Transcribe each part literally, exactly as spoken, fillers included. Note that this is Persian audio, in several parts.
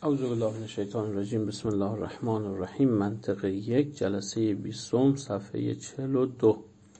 اعوذ بالله من الشیطان الرجیم. بسم الله الرحمن الرحیم. منطقه یک، جلسه بیستم، صفحه چهل و دو.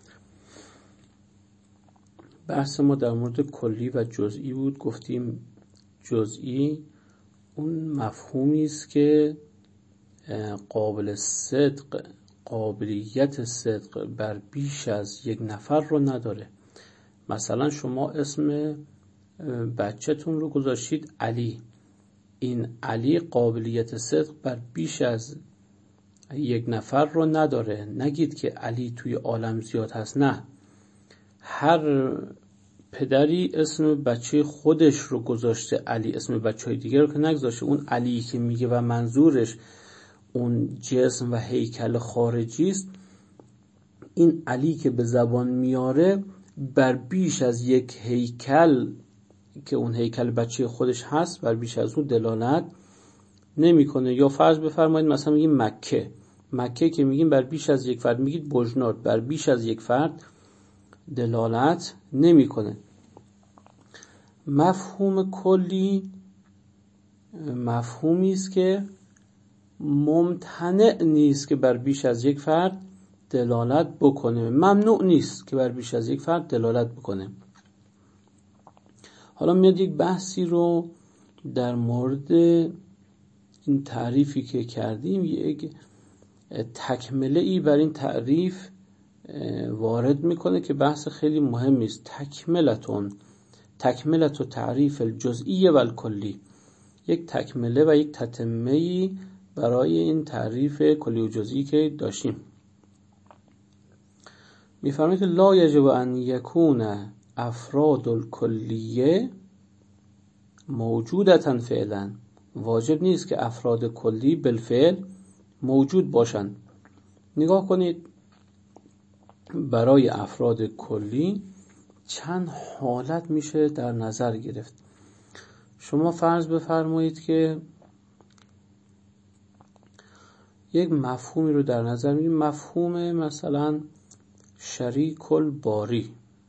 بحث ما در مورد کلی و جزئی بود. گفتیم جزئی اون مفهومی است که قابل صدق، قابلیت صدق بر بیش از یک نفر رو نداره. مثلا شما اسم بچه‌تون رو گذاشتید علی. این علی قابلیت صدق بر بیش از یک نفر رو نداره. نگید که علی توی عالم زیاد هست. نه، هر پدری اسم بچه خودش رو گذاشته علی، اسم بچه های دیگر رو که نگذاشته. اون علی که میگه و منظورش اون جسم و هیکل خارجی است، این علی که به زبان میاره بر بیش از یک هیکل که اون هیکل بچه خودش هست، بر بیش از اون دلالت نمیکنه. یا فرض بفرمایید مثلا میگیم مکه، مکه که میگیم بر بیش از یک فرد، میگید بجنورد، بر بیش از یک فرد دلالت نمیکنه. مفهوم کلی مفهومی است که ممتنع نیست که بر بیش از یک فرد دلالت بکنه، ممنوع نیست که بر بیش از یک فرد دلالت بکنه. حالا میاد یک بحثی رو در مورد این تعریفی که کردیم، یک تکمله ای بر این تعریف وارد میکنه که بحث خیلی مهمی است. تکملتون تکملت و تعریف الجزئی و الکلی، یک تکمله و یک تتمه برای این تعریف کلی و جزئی که داشتیم. میفرماید که لا یجب ان یکون افراد الکلیه موجودتن فعلا، واجب نیست که افراد کلی بالفعل موجود باشند. نگاه کنید، برای افراد کلی چند حالت میشه در نظر گرفت. شما فرض بفرمایید که یک مفهومی رو در نظر میگیرید، مفهوم مثلا شریک الباری.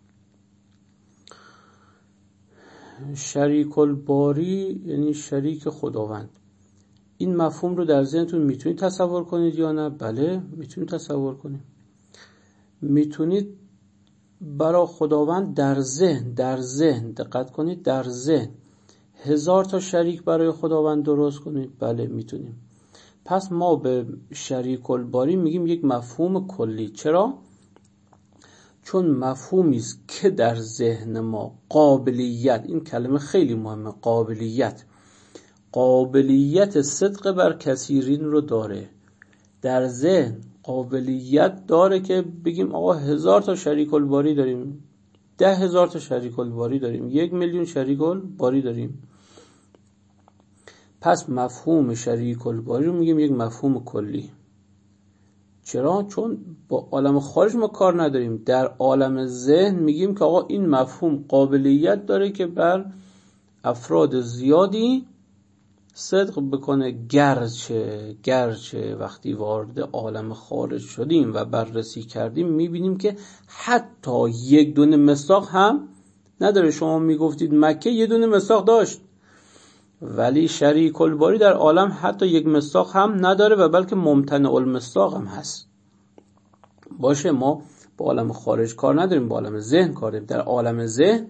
شریک الباری یعنی شریک خداوند. این مفهوم رو در ذهنتون میتونید تصور کنید یا نه؟ بله، میتونید تصور کنید. میتونید برای خداوند در ذهن در ذهن دقت کنید، در ذهن هزار تا شریک برای خداوند درست کنید؟ بله، میتونیم. پس ما به شریک الباری میگیم یک مفهوم کلی. چرا؟ چون مفهومی است که در ذهن ما قابلیت، این کلمه خیلی مهمه، قابلیت قابلیت صدق بر کثیرین رو داره. در ذهن قابلیت داره که بگیم آقا هزار تا شریک الباری داریم، ده هزار تا شریک الباری داریم، یک میلیون شریک الباری داریم. پس مفهوم شریک الباری رو میگیم یک مفهوم کلی. چرا؟ چون با عالم خارج ما کار نداریم. در عالم ذهن میگیم که آقا این مفهوم قابلیت داره که بر افراد زیادی صدق بکنه. گرچه گرچه وقتی وارد عالم خارج شدیم و بررسی کردیم میبینیم که حتی یک دونه مصداق هم نداره. شما میگفتید مکه یه دونه مصداق داشت، ولی شریک الباری در عالم حتی یک مصداق هم نداره و بلکه ممتنع المصداق هم هست. باشه، ما با عالم خارج کار نداریم، با عالم ذهن کار داریم. در عالم ذهن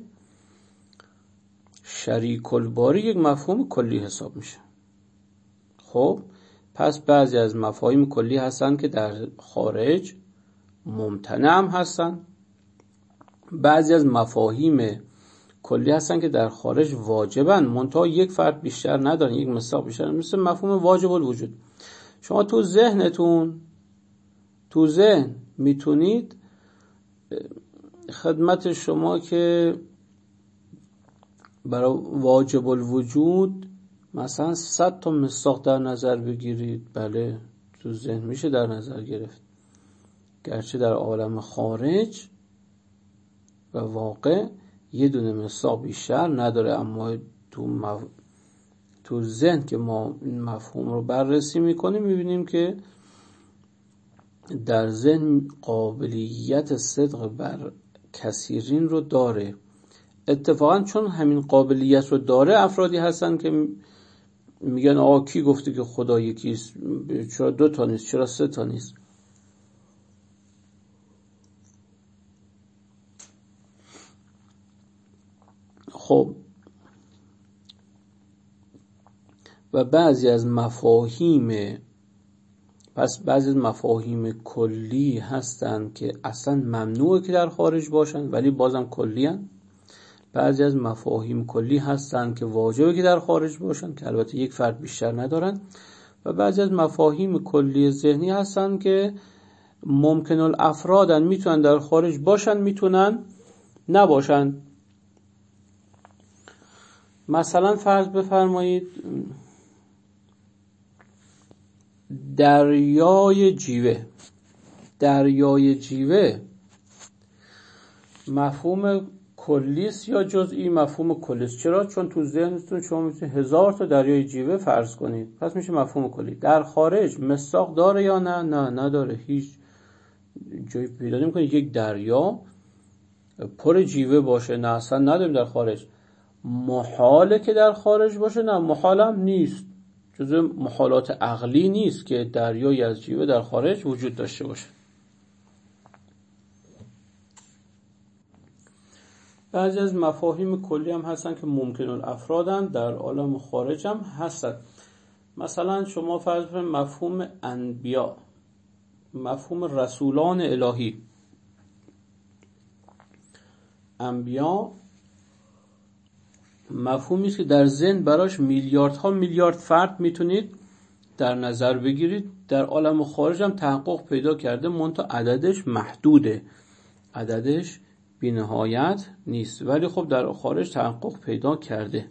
شریک الباری یک مفهوم کلی حساب میشه. خب پس بعضی از مفاهیم کلی هستن که در خارج ممتنع هم هستن، بعضی از مفاهیم کلی هستن که در خارج واجبن، منتها یک فرد بیشتر ندارن، یک مصداق بیشتر. مثل مفهوم واجب الوجود. شما تو ذهنتون تو ذهن میتونید خدمت شما که برای واجب الوجود مثلا صد تا مصداق در نظر بگیرید. بله، تو ذهن میشه در نظر گرفت، گرچه در عالم خارج و واقع یه دونه مصداق بیشتر نداره، اما تو مف... تو ذهن که ما این مفهوم رو بررسی میکنیم میبینیم که در ذهن قابلیت صدق بر کثیرین رو داره. اتفاقا چون همین قابلیت رو داره، افرادی هستن که میگن آقا کی گفته که خدا یکیست؟ چرا دو تا نیست؟ چرا سه تا نیست؟ خب و بعضی از مفاهیم پس بعضی از مفاهیم کلی هستن که اصلا ممنوعه که در خارج باشن ولی بازم کلی هن. بعضی از مفاهیم کلی هستن که واجبه که در خارج باشن که البته یک فرد بیشتر ندارن، و بعضی از مفاهیم کلی ذهنی هستن که ممکن الافرادن، میتونن در خارج باشن میتونن نباشن. مثلا فرض بفرمایید دریای جیوه. دریای جیوه مفهوم کلیست یا جزئی؟ مفهوم کلیست. چرا؟ چون تو ذهنتون شما میتونید هزار تا دریای جیوه فرض کنید، پس میشه مفهوم کلی. در خارج مصداق داره یا نه؟ نه نداره. هیچ جایی پیدا نمی‌کنید یک دریا پر جیوه باشه، نه اصلا نداریم در خارج. محاله که در خارج باشه؟ نه محالم نیست، جزء محالات عقلی نیست که دریایی از جیوه در خارج وجود داشته باشه. بعضی از مفاهیم کلی هم هستن که ممکن الافرادن، در عالم خارج هم هستن. مثلا شما فرض کنید مفهوم انبیا، مفهوم رسولان الهی. انبیا مفهومی است که در ذهن براش میلیاردها میلیارد فرد میتونید در نظر بگیرید. در عالم خارج هم تحقق پیدا کرده، منتها عددش محدوده، عددش بی نهایت نیست، ولی خب در خارج تحقق پیدا کرده.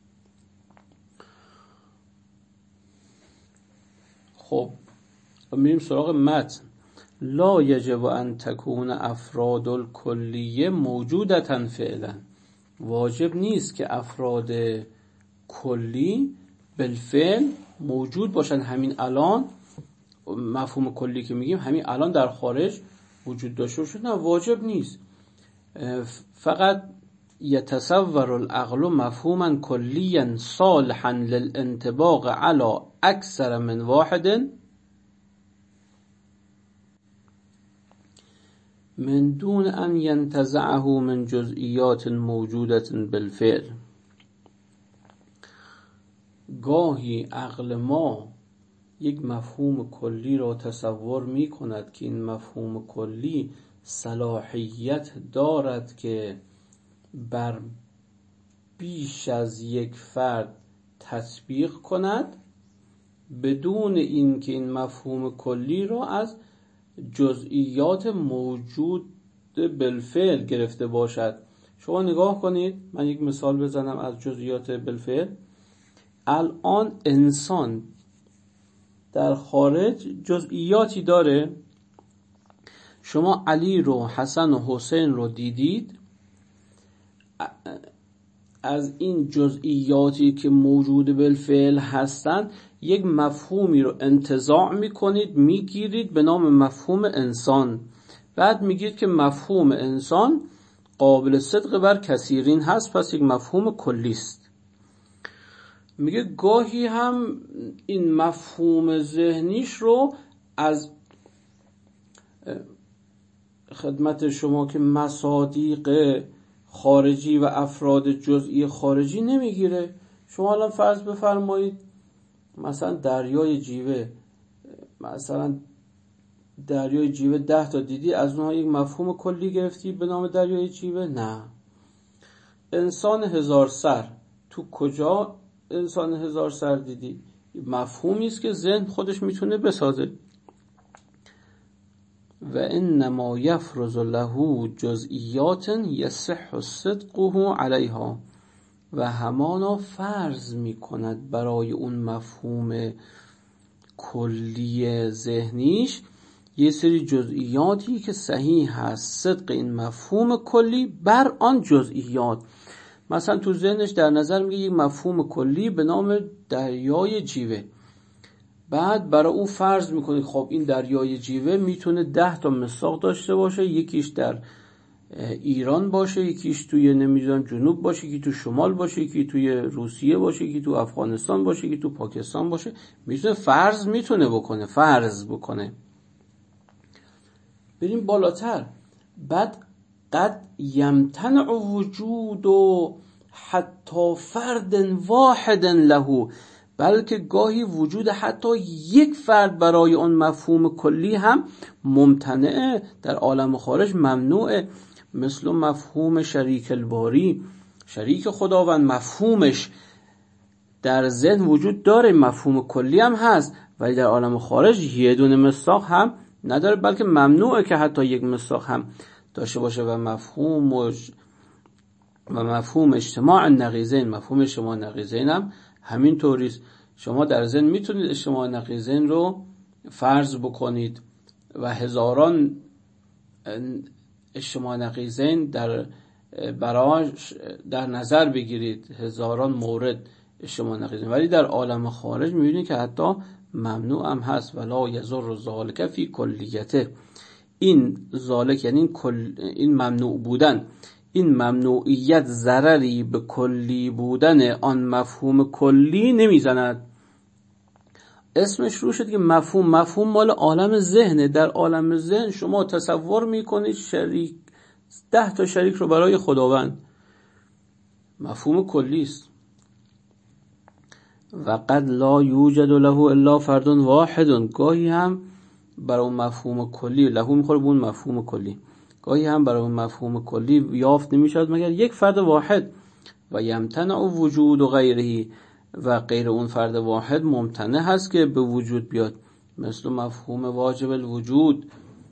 خب میریم سراغ متن. لا یجب ان تکون افراد الکلیه موجودتن فعلا. واجب نیست که افراد کلی بالفعل موجود باشن. همین الان مفهوم کلی که میگیم همین الان در خارج وجود داشته باشه، نه واجب نیست. فقط یتصور العقل مفهوما کلیا صالحا للانطباق على اکثر من واحد من دون ان ينتزعه من جزئیات موجودة بالفعل. گاهی عقل ما یک مفهوم کلی را تصور می کند که این مفهوم کلی صلاحیت دارد که بر بیش از یک فرد تطبیق کند، بدون اینکه این مفهوم کلی را از جزئیات موجود بالفعل گرفته باشد. شما نگاه کنید، من یک مثال بزنم از جزئیات بالفعل. الان انسان در خارج جزئیاتی داره. شما علی رو، حسن و حسین رو دیدید، از این جزئیاتی که موجود بالفعل هستن یک مفهومی رو انتزاع میکنید، میگیرید به نام مفهوم انسان. بعد میگید که مفهوم انسان قابل صدق بر کثیرین هست، پس یک مفهوم کلی است. میگه گاهی هم این مفهوم ذهنیش رو از خدمت شما که مصادیق خارجی و افراد جزئی خارجی نمیگیره. شما الان فرض بفرمایید مثلا دریای جیوه، مثلا دریای جیوه ده تا دیدی، از اونها یک مفهوم کلی گرفتی به نام دریای جیوه؟ نه. انسان هزار سر، تو کجا انسان هزار سر دیدی؟ مفهومی است که ذهن خودش میتونه بسازه. و انما یفرض له جزئیات یصح صدقه علیها، و همانا فرض میکند برای اون مفهوم کلی ذهنیش یه سری جزئیاتی که صحیح هست صدق این مفهوم کلی بر آن جزئیات. مثلا تو ذهنش در نظر میگه یک مفهوم کلی به نام دریای جیوه، بعد برای او فرض میکنید خب این دریای جیوه میتونه ده تا مساق داشته باشه، یکیش در ایران باشه، یکیش توی نمیدونم جنوب باشه، یکی تو شمال باشه، یکی توی روسیه باشه، یکی تو افغانستان باشه، یکی تو پاکستان باشه. میتونه فرض میتونه بکنه فرض بکنه. بریم بالاتر. بعد قد یمتنع وجود و حتی فرد واحد له، بلکه گاهی وجود حتی یک فرد برای اون مفهوم کلی هم ممتنعه، در عالم خارج ممنوعه. مثل مفهوم شریک الباری، شریک خداوند، مفهومش در ذهن وجود داره، مفهوم کلی هم هست، ولی در عالم خارج یه دونه مصداق هم نداره، بلکه ممنوعه که حتی یک مصداق هم داشته باشه. و مفهوم و مفهوم اجتماع النقیضین، مفهوم اجتماع النقیضین هم همین طوریست. شما در ذهن میتونید اجتماع النقیضین رو فرض بکنید و هزاران اجتماع نقیضین در براش در نظر بگیرید، هزاران مورد اجتماع نقیضین، ولی در عالم خارج میبینید که حتی ممنوع هم هست. ولا یضر ذالک فی کلیته، این ذالک یعنی این, کل این ممنوع بودن، این ممنوعیت ضرری به کلی بودن آن مفهوم کلی نمیزند. اسمش رو شد که مفهوم مفهوم مال عالم ذهنه. در عالم ذهن شما تصور میکنید شریک ده تا شریک رو برای خداوند، مفهوم کلی است. و قد لا یوجد له الا فرد واحد، گاهی هم برای اون مفهوم کلی له میخوره به اون مفهوم کلی، گاهی هم برای اون مفهوم کلی یافت نمیشد مگر یک فرد واحد. و یمتنع وجود و غیره، و غیر اون فرد واحد ممتنع هست که به وجود بیاد. مثل مفهوم واجب الوجود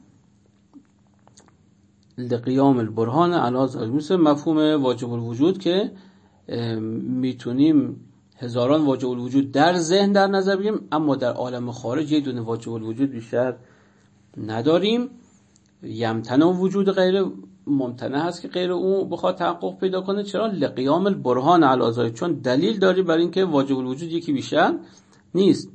لقیام البرهان علی ذلک، مثل مفهوم واجب الوجود که میتونیم هزاران واجب الوجود در ذهن در نظر بگیریم، اما در عالم خارج یک دونه واجب الوجود بیشتر نداریم. یمتنع وجود غیر، ممتنع هست که غیر اون بخواد تحقق پیدا کنه. چرا؟ لقیام البرهان علی ذلک، چون دلیل داری برای اینکه واجب الوجود یکی بیشتر نیست.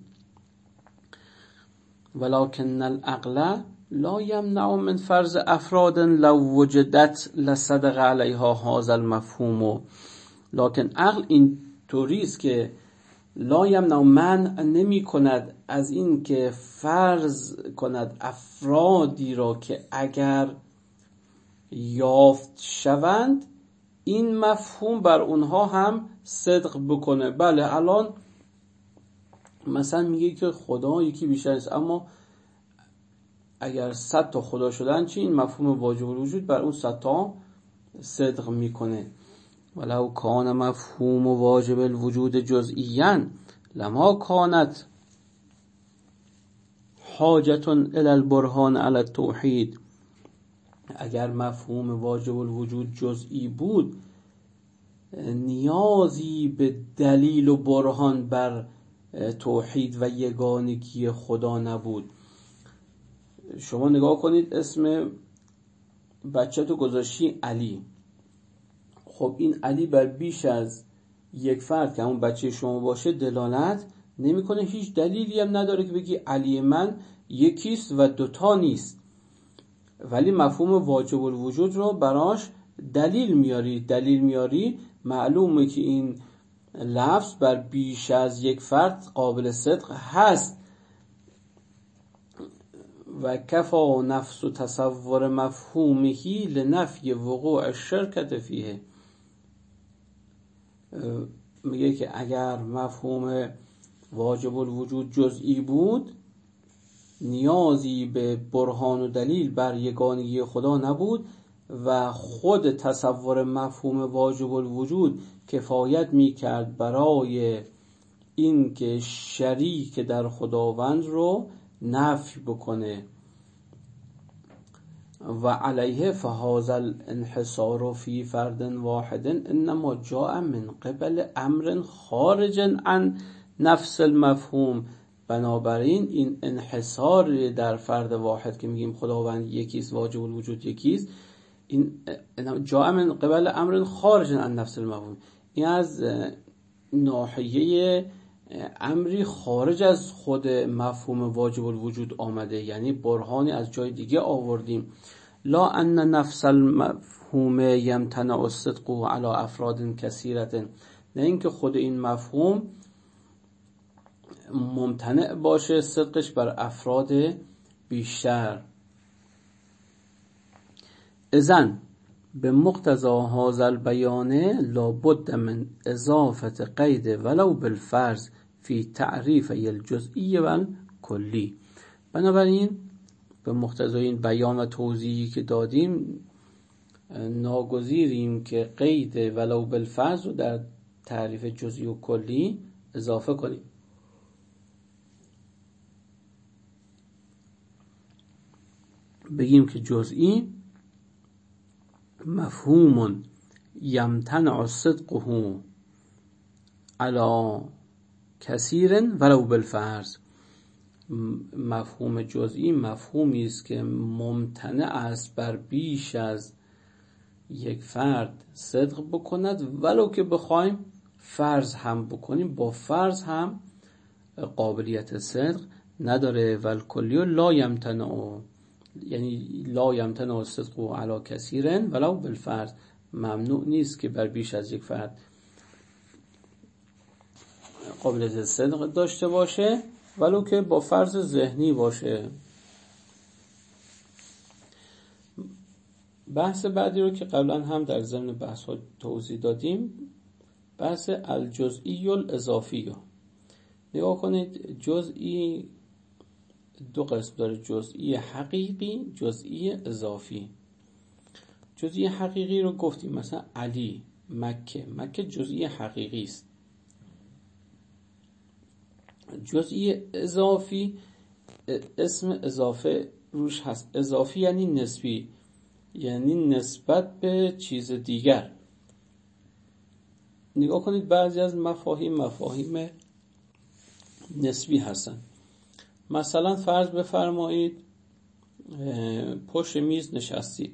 ولکن العقل لا یمنع من فرض افراد لو وجدت لصدق علیها هذا المفهوم. لکن عقل این طوریست که لا یمنع، منع نمی کند از این که فرض کند افرادی را که اگر یافت شوند این مفهوم بر اونها هم صدق بکنه. بله الان مثلا میگه که خدا یکی بیشتر است، اما اگر صد تا خدا شدن چی؟ این مفهوم واجب الوجود بر اون صد تا صدق میکنه. ولو کان مفهوم واجب الوجود جزئیاً لما کانت حاجتون الی البرهان علی التوحید، اگر مفهوم واجب الوجود جزئی بود نیازی به دلیل و برهان بر توحید و یگانگی خدا نبود. شما نگاه کنید اسم بچه تو گذاشتی علی، خب این علی بر بیش از یک فرد که همون بچه شما باشه دلالت نمیکنه، هیچ دلیلی هم نداره که بگی علی من یکیست و دوتا نیست، ولی مفهوم واجب الوجود رو براش دلیل میاری. دلیل میاری معلومه که این لفظ بر بیش از یک فرد قابل صدق هست. و کفا نفس و تصور مفهومهی لنفی وقوع الشرکت فیه، میگه که اگر مفهوم واجب الوجود جزئی بود نیازی به برهان و دلیل بر یگانگی خدا نبود و خود تصور مفهوم واجب الوجود کفایت میکرد برای این که شریک در خداوند رو نفی بکنه. و علیه فهذا الانحصار فی فرد واحد انما جاء من قبل امر خارج عن نفس المفهوم. بنابراین این انحصار در فرد واحد که میگیم خداوند یکیست، واجب الوجود یکیست، این جاء من قبل امر خارج عن نفس المفهوم، این از ناحیه امری خارج از خود مفهوم واجب الوجود آمده، یعنی برهانی از جای دیگه آوردیم. لا ان نفس المفهوم یمتنع الصدق علی افراد کثیرة، نه اینکه خود این مفهوم ممتنع باشه صدقش بر افراد بیشتر. اذن به مقتضی هذا البیان لابد من اضافه قید ولو بالفرض فی تعریف الجزئی و الکلی. بنابراین به مقتضی این بیان و توضیحی که دادیم ناگزیریم که قید ولو بالفرض رو در تعریف جزئی و کلی اضافه کنیم. بگیم که جزئی مفهوم یمتنع صدقه علی کثیر ولو بالفرض. مفهوم جزئی مفهومی است که ممتنع است بر بیش از یک فرد صدق بکند، ولو که بخوایم فرض هم بکنیم، با فرض هم قابلیت صدق نداره. والکلی لا یمتنع، یعنی لا یمتنع الصدق علی کثیر ولو بالفرض، ممنوع نیست که بر بیش از یک فرد قابلیت صدق داشته باشه، ولو که با فرض ذهنی باشه. بحث بعدی رو که قبلا هم در ضمن بحث ها توضیح دادیم، بحث الجزئی الاضافی. نگاه کنید، جزئی دو قسم داره، جزئی حقیقی، جزئی اضافی. جزئی حقیقی رو گفتیم، مثلا علی، مکه، مکه جزئی حقیقی است. جزئی اضافی اسم اضافه روش هست. اضافی یعنی نسبی، یعنی نسبت به چیز دیگر. نگاه کنید بعضی از مفاهیم مفاهیم نسبی هستن. مثلا فرض بفرمایید پشت میز نشستید،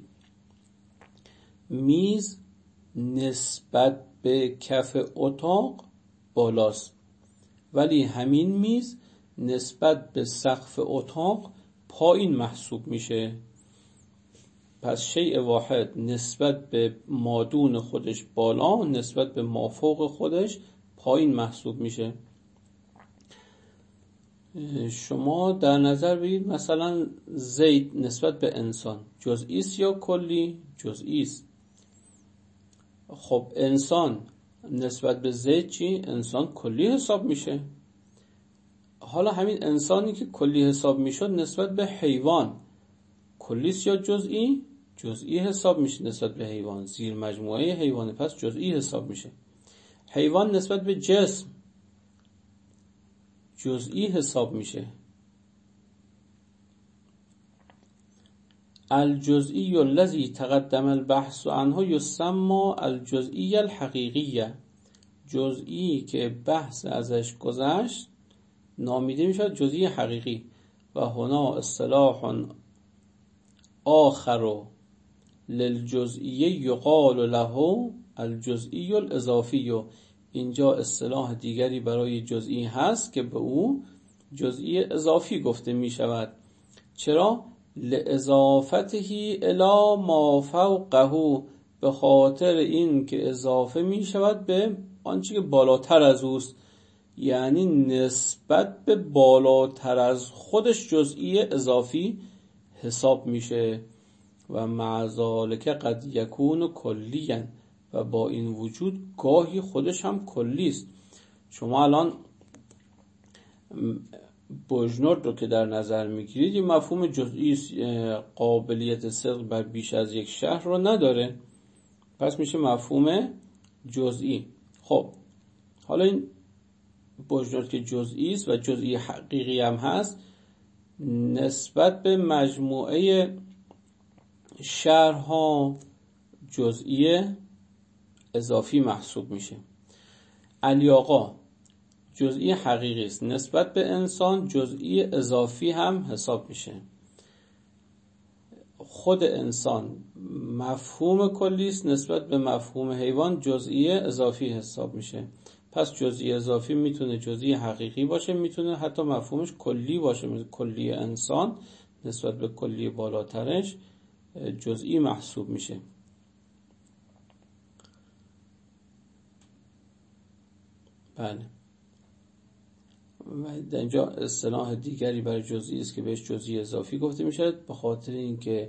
میز نسبت به کف اتاق بالاست، ولی همین میز نسبت به سقف اتاق پایین محسوب میشه. پس شیء واحد نسبت به مادون خودش بالا، نسبت به مافوق خودش پایین محسوب میشه. شما در نظر بگیرید مثلا زید نسبت به انسان جزئی است یا کلی؟ جزئی است. خب انسان نسبت به زید چی؟ انسان کلی حساب میشه. حالا همین انسانی که کلی حساب میشد نسبت به حیوان کلی است یا جزئی؟ جزئی حساب میشه نسبت به حیوان، زیر مجموعه حیوان، پس جزئی حساب میشه. حیوان نسبت به جسم جزئی حساب میشه. الجزئی الذی تقدم البحث عنه یسمى الجزئی الحقیقیه. جزئی که بحث ازش گذشت نامیده میشد جزئی حقیقی. و هنا اصطلاح آخر للجزئی یقال له الجزئی الاضافی. اینجا اصطلاح دیگری برای جزئی هست که به او جزئی اضافی گفته می شود. چرا؟ لاضافته الی ما فوقه، به خاطر این که اضافه می شود به آنچه که بالاتر از اوست، یعنی نسبت به بالاتر از خودش جزئی اضافی حساب میشه. و مع ذالک قد یکون کلیا، و با این وجود گاهی خودش هم کلی است. شما الان بوژنورد رو که در نظر میگیرید، یه مفهوم جزئی قابلیت صدق بر بیش از یک شهر رو نداره، پس میشه مفهوم جزئی. خب حالا این بوژنورد که جزئی است و جزئی حقیقی هم هست، نسبت به مجموعه شهرها جزئی اضافی محسوب میشه. علی آقا جزئی حقیقی است، نسبت به انسان جزئی اضافی هم حساب میشه. خود انسان مفهوم کلی است، نسبت به مفهوم حیوان جزئی اضافی حساب میشه. پس جزئی اضافی میتونه جزئی حقیقی باشه، میتونه حتی مفهومش کلی باشه، مثل کلی انسان نسبت به کلی بالاترش جزئی محسوب میشه. بله. و در اینجا اصطلاح دیگری برای جزئی است که بهش جزئی اضافی گفته میشه، به خاطر اینکه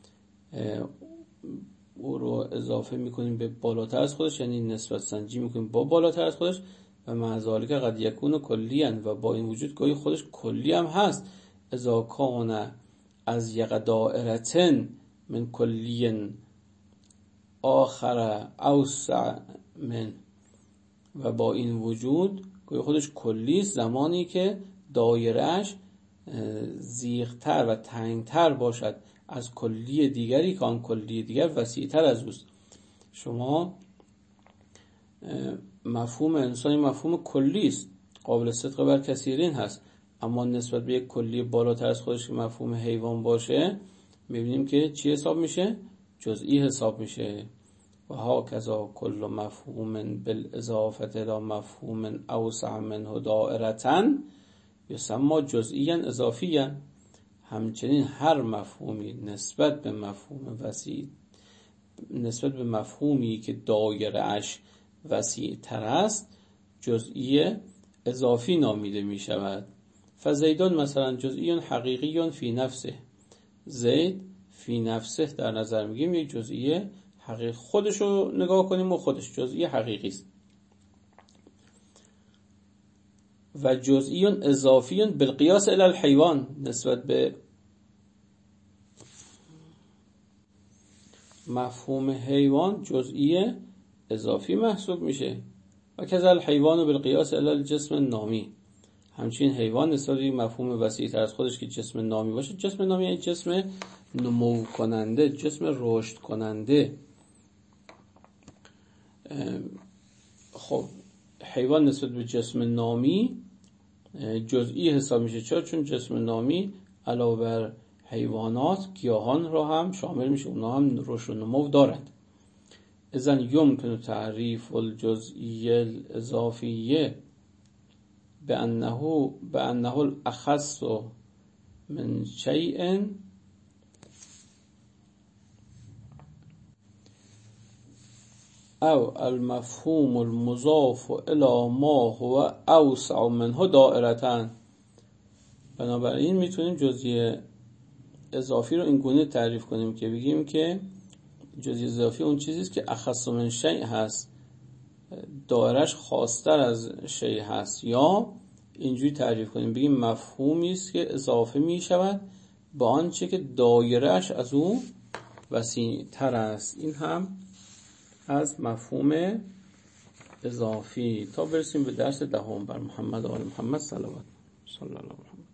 او رو اضافه میکنیم به بالاتر از خودش، یعنی نسبت سنجی میکنیم با بالاتر از خودش. و معذالک قد یکون کلیاً، و با این وجود گاهی خودش کلی هم هست. اذا کان از یک دائرتن من کلی آخر اوسع من، و با این وجود گاهی خودش کلی است زمانی که دایرهش زیغتر و تنگتر باشد از کلی دیگری که آن کلی دیگر وسیعتر از اوست. شما مفهوم انسانی مفهوم کلی است، قابل صدق بر کثیرین هست، اما نسبت به یک کلی بالاتر از خودش که مفهوم حیوان باشه میبینیم که چی حساب میشه؟ جزئی حساب میشه. و ها کذا کل مفهوم بالاضافه الى مفهوم اوسع منه دائرتن یسمى جزئیا اضافیا. همچنین هر مفهومی نسبت به مفهوم وسیع، نسبت به مفهومی که دایره اش وسیع تر است، جزئی اضافی نامیده می شود. فزیدون مثلا جزئی حقیقی فی نفسه، زید فی نفسه در نظر میگیم یک جزئی حقیقی، خودش رو نگاه کنیم و خودش جزئی حقیقی است. و جزئی اضافی بالقیاس الی الحیوان، نسبت به مفهوم حیوان جزئی اضافی محسوب میشه. و کذا الحیوان بالقیاس الی الجسم النامی، همچنین حیوان نسبت به مفهوم وسیع تر از خودش که جسم نامی باشه. جسم نامی یعنی جسم نمو کننده، جسم رشد کننده. خب حیوان نسبت به جسم نامی جزئی حساب میشه. چرا؟ چون جسم نامی علاوه بر حیوانات گیاهان را هم شامل میشه، اونا هم رشد و نمو دارند. اذن یمکن تعریف الجزئی الاضافیه بانه بانه الاخص من شیء او المفهوم المضاف الى ما هو اوسع منه دائرتن. بنابراین میتونیم جزئی اضافی رو این گونه تعریف کنیم که بگیم که جزئی اضافی اون چیزی است که اخص من شیء هست، دایرهش خاص‌تر از شیء هست. یا اینجوری تعریف کنیم بگیم مفهومی است که اضافه می شود با آنچه که دایرهش از اون وسیع‌تر است. این هم از مفهوم اضافی. تا برسیم به درس دهم، بر محمد و آل محمد صلوات. صلی الله علیه و